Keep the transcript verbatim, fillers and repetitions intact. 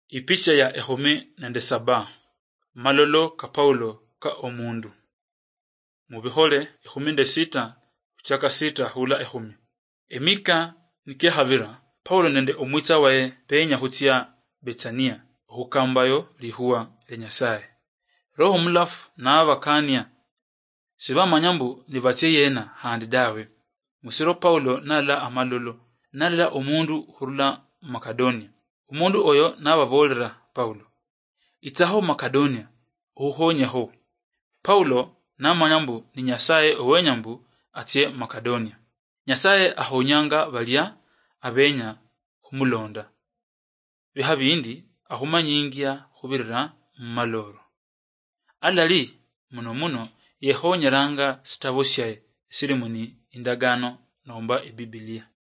Ipicha ya ehumi nende saba. Malolo ka Paulo ka omundu. Mubihole ehumi nende sita, uchaka sita hula ehumi. Emika nike havira, Paulo nende omwita wae penya hutia Betania, hukambayo lihuwa lenyasaye. Roho mulafu na avakania. Siba manyambu ni vatie yena handi dawe. Musiro Paulo nala amalolo, nala omundu hurula Makedonia. Umundu oyo nabavolera Paulo. Itaho Makedonia, uhonyeho. Paulo na manyambu ni nyasaye owenyambu atie Makedonia. Nyasaye ahonyanga balia abenya humulonda. Bihabindi ahumanyingia hubirira maloro. Alali muno muno yehonyeranga sitabosyae sirimuni indagano nomba eBiblia.